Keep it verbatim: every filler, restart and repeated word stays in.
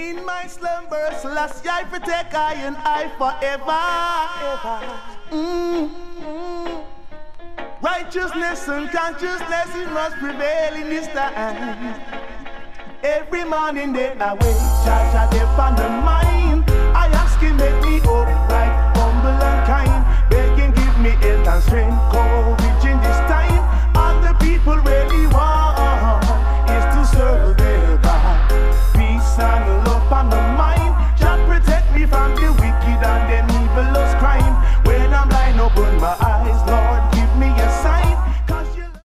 In my slumbers, last I protect I and I forever. Mm, mm. Righteousness and consciousness it must prevail in this time. Every morning then I wake, charge a dip on the mind. I ask him make me upright.